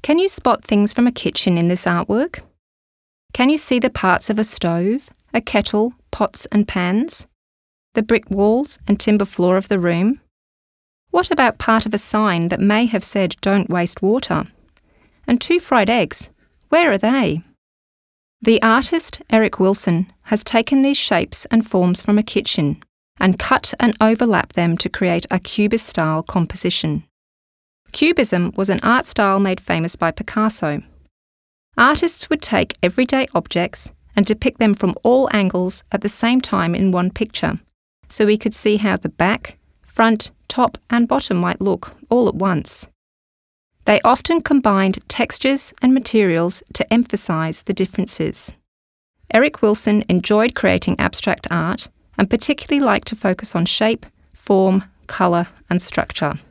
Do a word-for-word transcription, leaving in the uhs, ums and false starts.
Can you spot things from a kitchen in this artwork? Can you see the parts of a stove, a kettle, pots and pans? The brick walls and timber floor of the room? What about part of a sign that may have said "Don't waste water"? And two fried eggs, where are they? The artist Eric Wilson has taken these shapes and forms from a kitchen and cut and overlapped them to create a cubist-style composition. Cubism was an art style made famous by Picasso. Artists would take everyday objects and depict them from all angles at the same time in one picture, so we could see how the back, front, top and bottom might look all at once. They often combined textures and materials to emphasise the differences. Eric Wilson enjoyed creating abstract art and particularly liked to focus on shape, form, colour and structure.